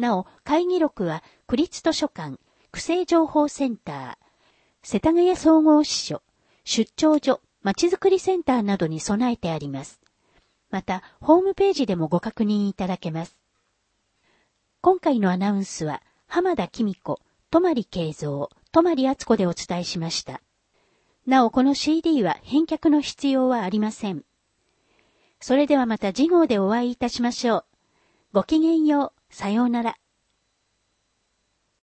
なお、会議録は区立図書館、区政情報センター、世田谷総合支所、出張所、まちづくりセンターなどに備えてあります。また、ホームページでもご確認いただけます。今回のアナウンスは、浜田紀美子、泊慶三、泊敦子でお伝えしました。なお、この シーディー は返却の必要はありません。それではまた次号でお会いいたしましょう。ごきげんよう、さようなら。